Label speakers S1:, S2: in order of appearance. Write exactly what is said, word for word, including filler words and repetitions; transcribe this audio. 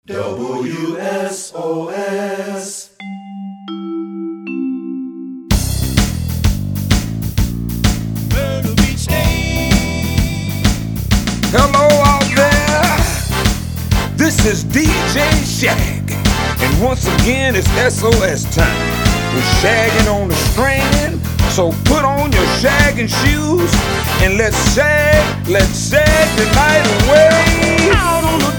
S1: W S O S.
S2: Myrtle Beach State.
S3: Hello out there, this is D J Shag, and once again it's S O S time. We're shagging on the strand, so put on your shagging shoes and let's shag, let's shag the night away. Out on the